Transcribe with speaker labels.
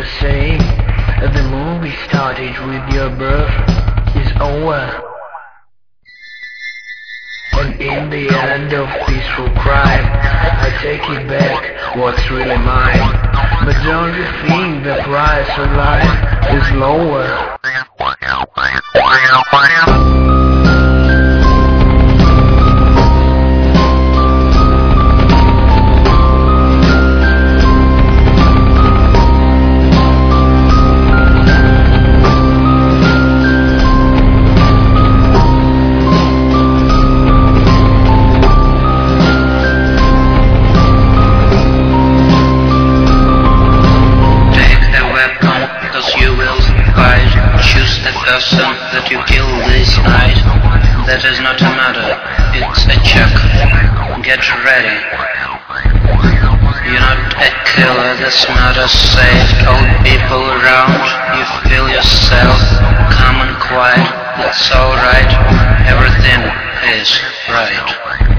Speaker 1: the same. The movie started with your birth is over. And in the end of peaceful crime, I take it back what's really mine. But don't you think the price of life is lower?
Speaker 2: That you kill this night, that is not a matter, it's a check. Get ready. You're not a killer, this matter saved all people around. You feel yourself calm and quiet, it's alright, everything is right.